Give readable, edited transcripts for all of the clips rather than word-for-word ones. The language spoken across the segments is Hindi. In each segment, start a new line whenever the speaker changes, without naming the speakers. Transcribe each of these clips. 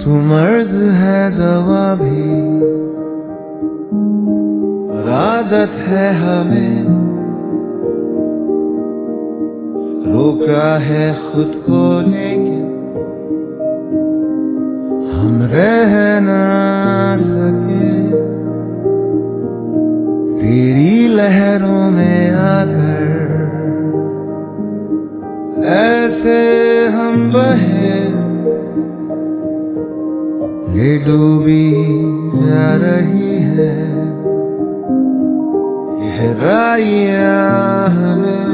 तू मर्द है दवा भी, और आदत है हमें रोका है खुद को, लेकिन हम रह ना सके तेरी लहरों में आकर। ऐसे हम बहे ये डूबी जा रही है गहराइयां हमें,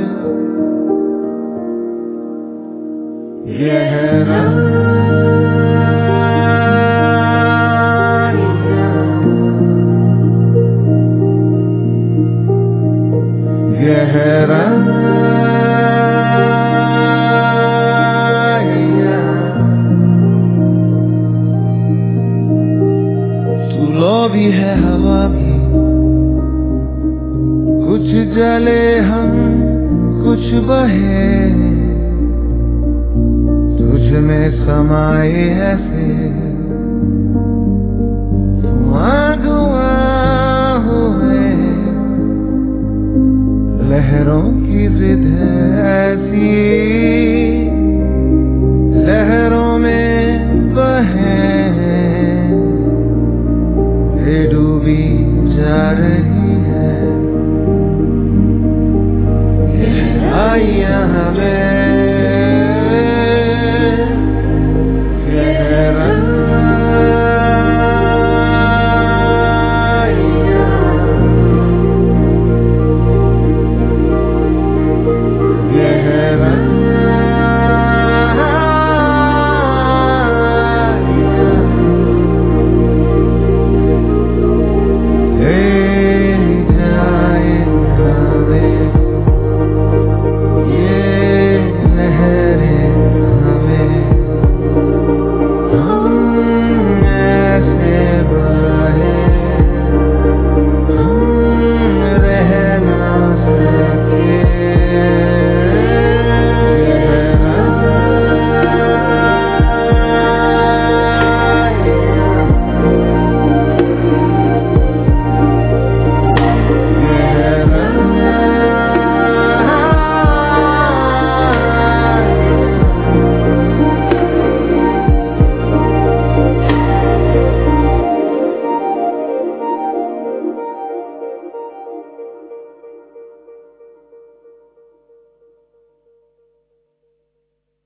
तू लो भी है हवा भी, कुछ जले हम कुछ बहे, तुझ में समाए है फिर धुआं धुआं हुए। लहरों की जिद है ऐसी